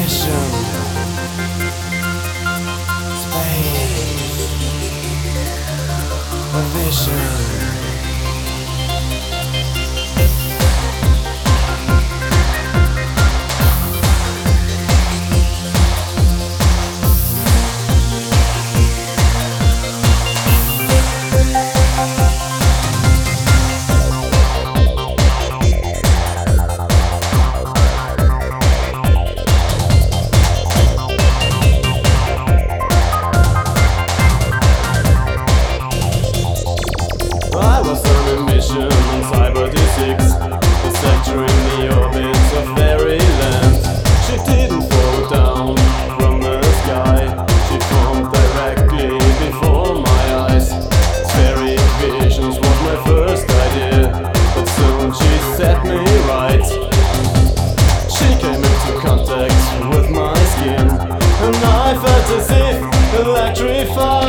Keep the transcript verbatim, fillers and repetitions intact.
mission. Space. A vision. I was on a mission on Cyber D six, a sector in the orbits of fairyland. She didn't fall down from the sky, she formed directly before my eyes. Spheric visions was my first idea, but soon she set me right. She came into contact with my skin, and I felt as if electrified.